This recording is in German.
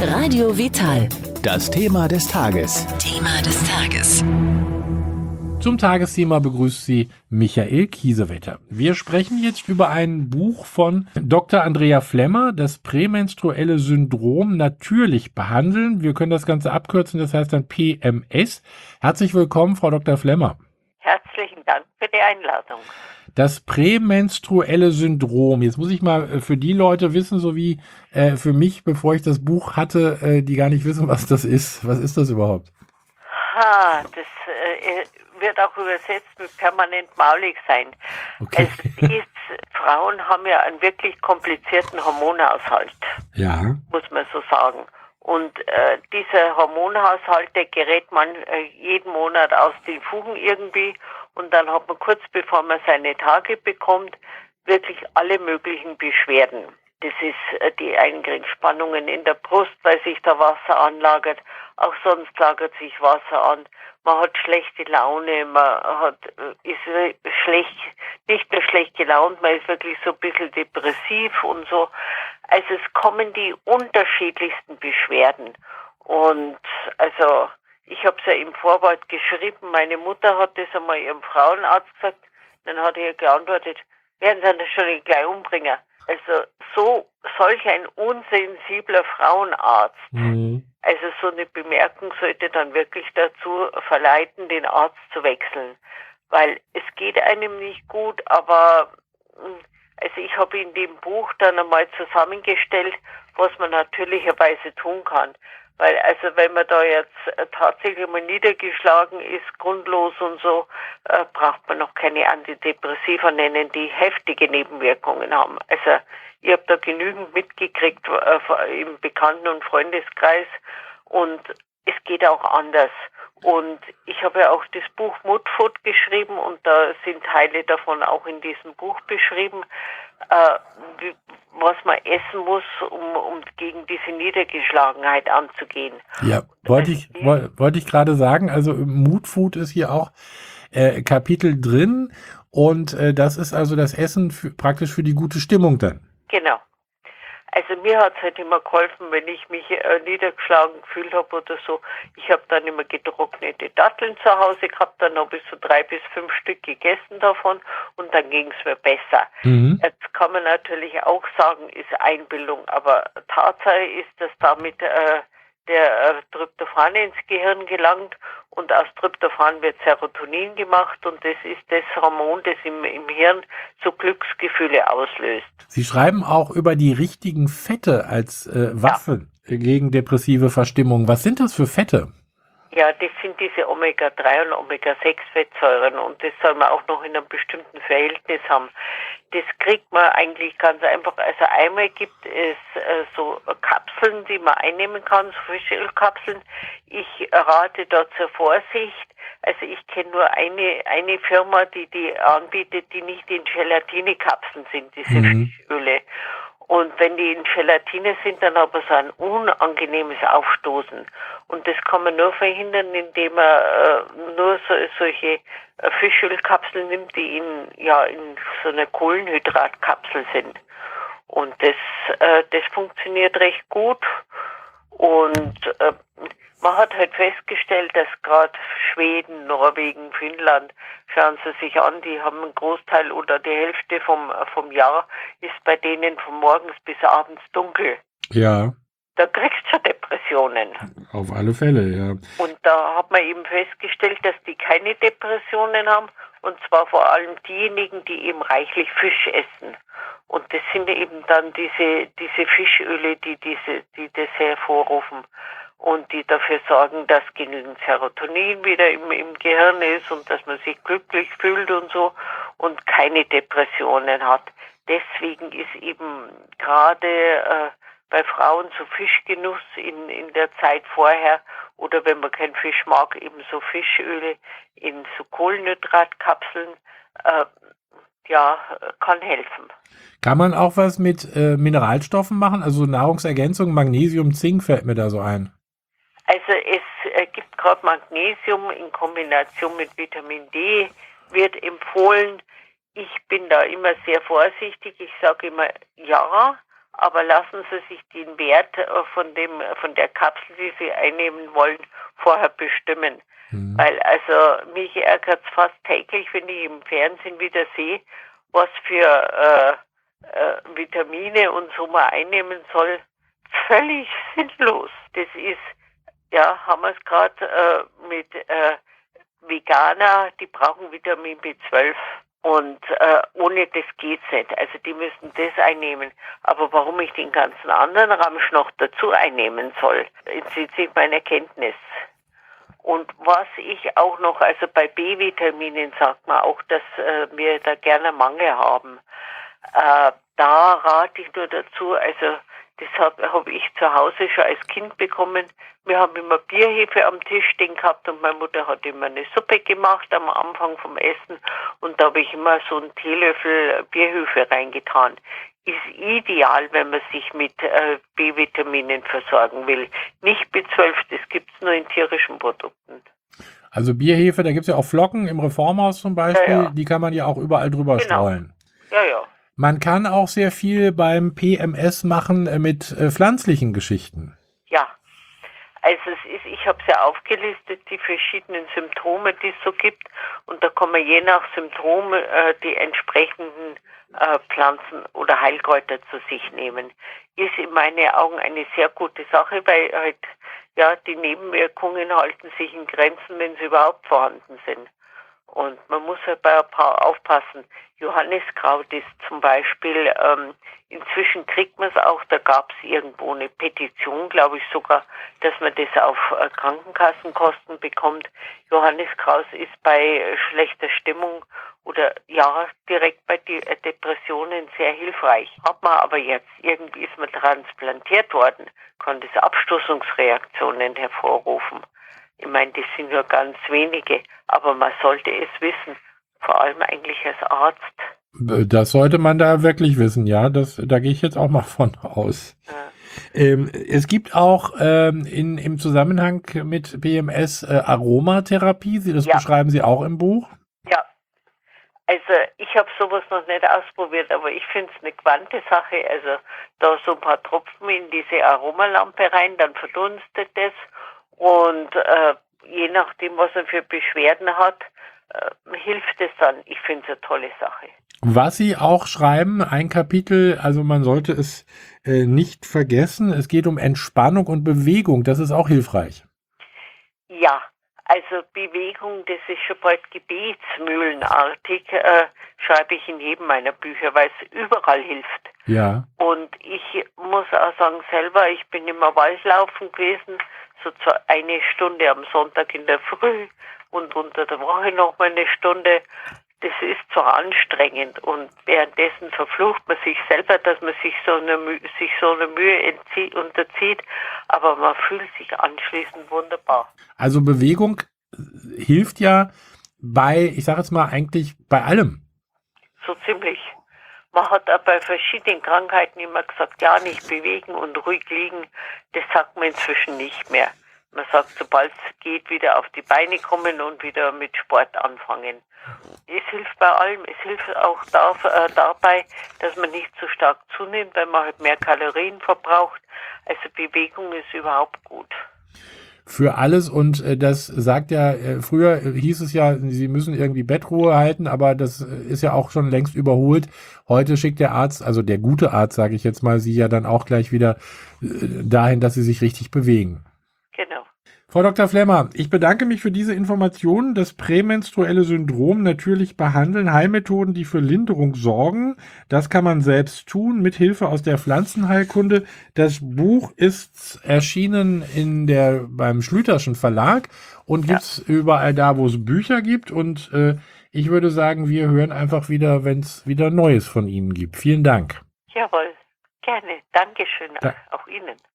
Radio Vital. Das Thema des Tages. Thema des Tages. Zum Tagesthema begrüßt Sie Michael Kiesewetter. Wir sprechen jetzt über ein Buch von Dr. Andrea Flemmer, das prämenstruelle Syndrom natürlich behandeln. Wir können das Ganze abkürzen, das heißt dann PMS. Herzlich willkommen, Frau Dr. Flemmer. Herzlichen Dank für die Einladung. Das prämenstruelle Syndrom. Jetzt muss ich mal für die Leute wissen, so wie für mich, bevor ich das Buch hatte, die gar nicht wissen, was das ist. Was ist das überhaupt? Das wird auch übersetzt mit permanent maulig sein. Okay. Frauen haben ja einen wirklich komplizierten Hormonhaushalt, Ja. muss man so sagen. Und dieser Hormonhaushalt, der gerät man jeden Monat aus den Fugen irgendwie. Und dann hat man kurz bevor man seine Tage bekommt, wirklich alle möglichen Beschwerden. Das ist die Eingangsspannungen in der Brust, weil sich da Wasser anlagert. Auch sonst lagert sich Wasser an. Man hat schlechte Laune, ist nicht nur schlecht gelaunt, man ist wirklich so ein bisschen depressiv und so. Also es kommen die unterschiedlichsten Beschwerden. Und also ich habe es ja im Vorwort geschrieben, meine Mutter hat das einmal ihrem Frauenarzt gesagt, dann hat er geantwortet, werden Sie das schon gleich umbringen. Also solch ein unsensibler Frauenarzt. Mhm. Also so eine Bemerkung sollte dann wirklich dazu verleiten, den Arzt zu wechseln. Weil es geht einem nicht gut, aber also ich habe in dem Buch dann einmal zusammengestellt, was man natürlicherweise tun kann. Weil also wenn man da jetzt tatsächlich mal niedergeschlagen ist, grundlos und so, braucht man noch keine Antidepressiva nennen, die heftige Nebenwirkungen haben. Also ich habe da genügend mitgekriegt im Bekannten- und Freundeskreis und es geht auch anders. Und ich habe ja auch das Buch Mutfood geschrieben und da sind Teile davon auch in diesem Buch beschrieben, was man essen muss, um gegen diese Niedergeschlagenheit anzugehen. Ja, wollte ich gerade sagen, also Moodfood ist hier auch Kapitel drin und das ist also das Essen praktisch für die gute Stimmung dann. Genau. Also mir hat es halt immer geholfen, wenn ich mich niedergeschlagen gefühlt habe oder so. Ich habe dann immer getrocknete Datteln zu Hause gehabt, dann habe ich so 3 bis 5 Stück gegessen davon und dann ging es mir besser. Mhm. Jetzt kann man natürlich auch sagen, ist Einbildung, aber Tatsache ist, dass damit der Tryptophan ins Gehirn gelangt und aus Tryptophan wird Serotonin gemacht und das ist das Hormon, das im Hirn so Glücksgefühle auslöst. Sie schreiben auch über die richtigen Fette als Waffe gegen depressive Verstimmung. Was sind das für Fette? Ja, das sind diese Omega-3 und Omega-6-Fettsäuren und das soll man auch noch in einem bestimmten Verhältnis haben. Das kriegt man eigentlich ganz einfach. Also einmal gibt es so Kapseln, die man einnehmen kann, so Fischölkapseln. Ich rate da zur Vorsicht. Also ich kenne nur eine Firma, die anbietet, die nicht in Gelatinekapseln sind, diese Fischöle. Und wenn die in Gelatine sind, dann hat man so ein unangenehmes Aufstoßen. Und das kann man nur verhindern, indem man nur solche Fischölkapseln nimmt, die in so einer Kohlenhydratkapsel sind. Und das funktioniert recht gut. Und man hat halt festgestellt, dass gerade Schweden, Norwegen, Finnland, schauen Sie sich an, die haben einen Großteil oder die Hälfte vom Jahr ist bei denen von morgens bis abends dunkel. Ja. Da kriegst du Depressionen. Auf alle Fälle, ja. Und da hat man eben festgestellt, dass die keine Depressionen haben. Und zwar vor allem diejenigen, die eben reichlich Fisch essen. Und das sind eben dann diese Fischöle, die das hervorrufen. Und die dafür sorgen, dass genügend Serotonin wieder im Gehirn ist und dass man sich glücklich fühlt und so und keine Depressionen hat. Deswegen ist eben gerade bei Frauen so Fischgenuss in der Zeit vorher oder wenn man keinen Fisch mag, eben so Fischöle in so Kohlenhydratkapseln, kann helfen. Kann man auch was mit Mineralstoffen machen? Also Nahrungsergänzung, Magnesium, Zink fällt mir da so ein. Also es gibt gerade Magnesium in Kombination mit Vitamin D, wird empfohlen. Ich bin da immer sehr vorsichtig. Ich sage immer ja, aber lassen Sie sich den Wert von der Kapsel, die Sie einnehmen wollen, vorher bestimmen. Weil also mich ärgert es fast täglich, wenn ich im Fernsehen wieder sehe, was für Vitamine und so man einnehmen soll. Völlig sinnlos. Das ist, ja, haben wir es gerade mit Veganer, die brauchen Vitamin B12. Und ohne das geht's nicht. Also die müssen das einnehmen. Aber warum ich den ganzen anderen Ramsch noch dazu einnehmen soll, entzieht sich meiner Kenntnis. Und was ich auch noch, also bei B-Vitaminen sagt man auch, dass wir da gerne Mangel haben. Da rate ich nur dazu, also das hab ich zu Hause schon als Kind bekommen. Wir haben immer Bierhefe am Tisch stehen gehabt und meine Mutter hat immer eine Suppe gemacht am Anfang vom Essen und da habe ich immer so einen Teelöffel Bierhefe reingetan. Ist ideal, wenn man sich mit B-Vitaminen versorgen will. Nicht B12, das gibt's nur in tierischen Produkten. Also Bierhefe, da gibt's ja auch Flocken im Reformhaus zum Beispiel, Ja. Die kann man ja auch überall drüber streuen. Ja, ja. Man kann auch sehr viel beim PMS machen mit pflanzlichen Geschichten. Ja. Also ich habe es ja aufgelistet, die verschiedenen Symptome, die es so gibt. Und da kann man je nach Symptom die entsprechenden Pflanzen oder Heilkräuter zu sich nehmen. Ist in meinen Augen eine sehr gute Sache, weil halt, ja, die Nebenwirkungen halten sich in Grenzen, wenn sie überhaupt vorhanden sind. Und man muss halt bei ein paar aufpassen. Johanniskraut ist zum Beispiel, inzwischen kriegt man es auch, da gab es irgendwo eine Petition, glaube ich sogar, dass man das auf Krankenkassenkosten bekommt. Johanniskraut ist bei schlechter Stimmung oder ja, direkt bei Depressionen sehr hilfreich. Hat man aber jetzt, irgendwie ist man transplantiert worden, kann das Abstoßungsreaktionen hervorrufen. Ich meine, das sind nur ganz wenige, aber man sollte es wissen, vor allem eigentlich als Arzt. Das sollte man da wirklich wissen, ja, da gehe ich jetzt auch mal von aus. Ja. Es gibt auch im Zusammenhang mit PMS Aromatherapie, das beschreiben Sie auch im Buch? Ja, also ich habe sowas noch nicht ausprobiert, aber ich finde es eine quante Sache. Also da so ein paar Tropfen in diese Aromalampe rein, dann verdunstet das. Und je nachdem, was er für Beschwerden hat, hilft es dann. Ich finde es eine tolle Sache. Was Sie auch schreiben, ein Kapitel, also man sollte es nicht vergessen, es geht um Entspannung und Bewegung, das ist auch hilfreich. Ja, also Bewegung, das ist schon bald gebetsmühlenartig, schreibe ich in jedem meiner Bücher, weil es überall hilft. Ja. Und ich muss auch sagen, selber, ich bin immer Waldlaufen gewesen, so eine Stunde am Sonntag in der Früh und unter der Woche noch mal eine Stunde. Das ist zwar anstrengend und währenddessen verflucht man sich selber, dass man sich so eine Mühe unterzieht, aber man fühlt sich anschließend wunderbar. Also Bewegung hilft ja bei, ich sage jetzt mal eigentlich bei allem. So ziemlich. Man hat auch bei verschiedenen Krankheiten immer gesagt, ja, nicht bewegen und ruhig liegen. Das sagt man inzwischen nicht mehr. Man sagt, sobald es geht, wieder auf die Beine kommen und wieder mit Sport anfangen. Es hilft bei allem. Es hilft auch dabei, dass man nicht so stark zunimmt, weil man halt mehr Kalorien verbraucht. Also Bewegung ist überhaupt gut. Für alles und das sagt ja, früher hieß es ja, Sie müssen irgendwie Bettruhe halten, aber das ist ja auch schon längst überholt. Heute schickt der Arzt, also der gute Arzt, sage ich jetzt mal, Sie ja dann auch gleich wieder dahin, dass Sie sich richtig bewegen. Genau. Frau Dr. Flemmer, ich bedanke mich für diese Informationen. Das prämenstruelle Syndrom natürlich behandeln, Heilmethoden, die für Linderung sorgen. Das kann man selbst tun mit Hilfe aus der Pflanzenheilkunde. Das Buch ist erschienen beim Schlüterschen Verlag und gibt's überall da, wo es Bücher gibt. Und ich würde sagen, wir hören einfach wieder, wenn es wieder Neues von Ihnen gibt. Vielen Dank. Jawohl, gerne. Dankeschön auch Ihnen.